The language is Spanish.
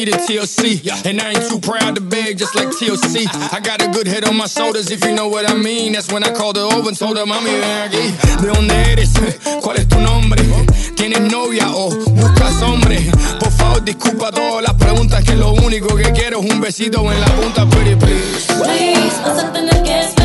needed TLC. And I ain't too proud to beg, just like TLC. I got a good head on my shoulders, if you know what I mean. That's when I called her over and told her, mami, ven aquí. ¿De dónde eres? ¿Cuál es tu nombre? ¿Tienes novia o buscas hombre? Por favor, disculpa todas las preguntas, que lo único que quiero es un besito en la punta, pretty please. Please, no se tenés que esperar.